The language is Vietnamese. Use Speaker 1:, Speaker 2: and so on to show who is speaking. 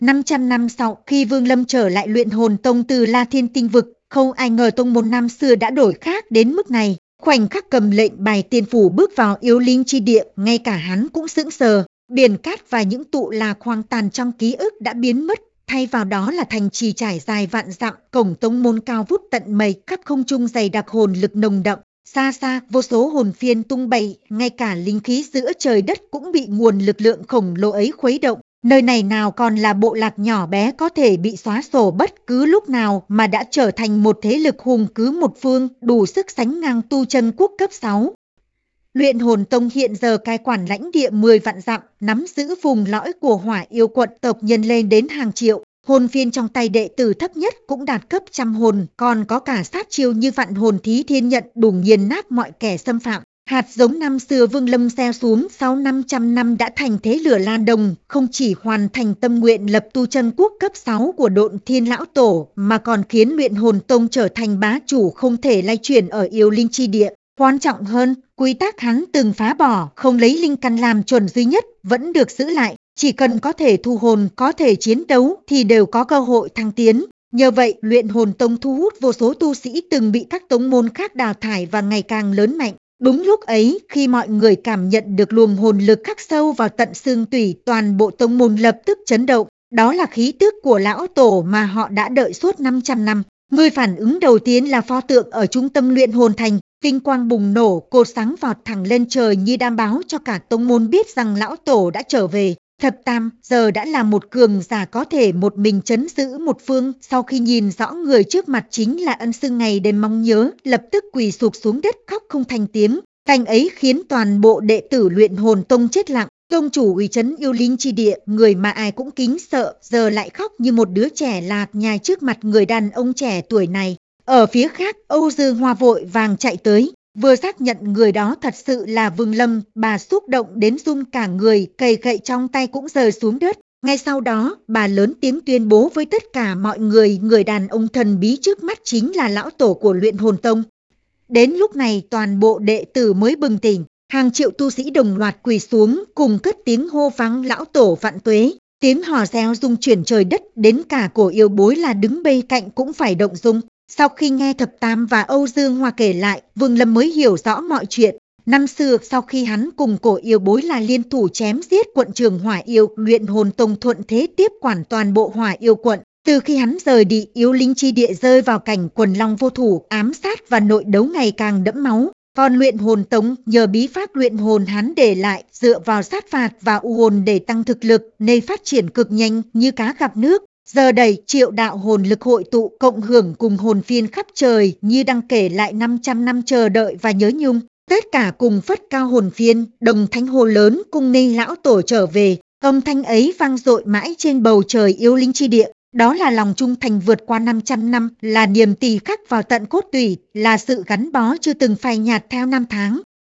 Speaker 1: 500 năm sau, khi Vương Lâm trở lại Luyện Hồn Tông từ La Thiên Tinh Vực, không ai ngờ tông môn năm xưa đã đổi khác đến mức này. Khoảnh khắc cầm lệnh bài tiên phủ bước vào Yêu Linh chi địa, ngay cả hắn cũng sững sờ. Biển cát và những tụ là khoang tàn trong ký ức đã biến mất, thay vào đó là thành trì trải dài vạn dặm, cổng tông môn cao vút tận mây, khắp không trung dày đặc hồn lực nồng đậm. Xa xa, vô số hồn phiên tung bay, ngay cả linh khí giữa trời đất cũng bị nguồn lực lượng khổng lồ ấy khuấy động. Nơi này nào còn là bộ lạc nhỏ bé có thể bị xóa sổ bất cứ lúc nào, mà đã trở thành một thế lực hùng cứ một phương, đủ sức sánh ngang tu chân quốc cấp 6. Luyện Hồn Tông hiện giờ cai quản lãnh địa 10 vạn dặm, nắm giữ vùng lõi của Hỏa Yêu quận, tộc nhân lên đến hàng triệu. Hồn phiên trong tay đệ tử thấp nhất cũng đạt cấp trăm hồn, còn có cả sát chiêu như vạn hồn thí thiên nhận đủ nghiền nát mọi kẻ xâm phạm. Hạt giống năm xưa Vương Lâm gieo xuống sau 500 năm đã thành thế lửa lan đồng, không chỉ hoàn thành tâm nguyện lập tu chân quốc cấp 6 của Độn Thiên Lão Tổ, mà còn khiến Luyện Hồn Tông trở thành bá chủ không thể lay chuyển ở Yêu Linh chi địa. Quan trọng hơn, quy tắc hắn từng phá bỏ, không lấy linh căn làm chuẩn duy nhất, vẫn được giữ lại. Chỉ cần có thể thu hồn, có thể chiến đấu thì đều có cơ hội thăng tiến. Nhờ vậy, Luyện Hồn Tông thu hút vô số tu sĩ từng bị các tông môn khác đào thải và ngày càng lớn mạnh. Đúng lúc ấy, khi mọi người cảm nhận được luồng hồn lực khắc sâu vào tận xương tủy, toàn bộ tông môn lập tức chấn động. Đó là khí tức của lão tổ mà họ đã đợi suốt 500 năm. Người phản ứng đầu tiên là pho tượng ở trung tâm Luyện Hồn Thành. Tinh quang bùng nổ, cột sáng vọt thẳng lên trời như đang báo cho cả tông môn biết rằng lão tổ đã trở về. Thập Tam giờ đã là một cường giả có thể một mình trấn giữ một phương. Sau khi nhìn rõ người trước mặt chính là ân sư ngày đêm mong nhớ, lập tức quỳ sụp xuống đất khóc không thành tiếng. Cảnh ấy khiến toàn bộ đệ tử Luyện Hồn Tông chết lặng. Tông chủ uy chấn Yêu Linh chi địa, người mà ai cũng kính sợ, giờ lại khóc như một đứa trẻ lạc nhai trước mặt người đàn ông trẻ tuổi này. Ở phía khác, Âu Dương Hoa vội vàng chạy tới. Vừa xác nhận người đó thật sự là Vương Lâm, bà xúc động đến run cả người, cây gậy trong tay cũng rơi xuống đất. Ngay sau đó, bà lớn tiếng tuyên bố với tất cả mọi người, người đàn ông thần bí trước mắt chính là lão tổ của Luyện Hồn Tông. Đến lúc này toàn bộ đệ tử mới bừng tỉnh, hàng triệu tu sĩ đồng loạt quỳ xuống, cùng cất tiếng hô vang lão tổ vạn tuế. Tiếng hò reo rung chuyển trời đất, đến cả cổ yêu bối là đứng bên cạnh cũng phải động dung. Sau khi nghe Thập Tam và Âu Dương Hoa kể lại, Vương Lâm mới hiểu rõ mọi chuyện. Năm xưa sau khi hắn cùng cổ yêu bối là liên thủ chém giết quận trường Hỏa Yêu, Luyện Hồn Tông thuận thế tiếp quản toàn bộ Hỏa Yêu quận. Từ khi hắn rời đi, Yêu Linh chi địa rơi vào cảnh quần long vô thủ, ám sát và nội đấu ngày càng đẫm máu. Còn Luyện Hồn Tông nhờ bí pháp luyện hồn hắn để lại, dựa vào sát phạt và u hồn để tăng thực lực, nên phát triển cực nhanh như cá gặp nước. Giờ đây triệu đạo hồn lực hội tụ, cộng hưởng cùng hồn phiên khắp trời, như đang kể lại 500 năm chờ đợi và nhớ nhung. Tất cả cùng phất cao hồn phiên, đồng thanh hô lớn cùng nên lão tổ trở về. Âm thanh ấy vang dội mãi trên bầu trời Yêu Linh chi địa. Đó là lòng trung thành vượt qua 500 năm, là niềm tỳ khắc vào tận cốt tủy, là sự gắn bó chưa từng phai nhạt theo năm tháng.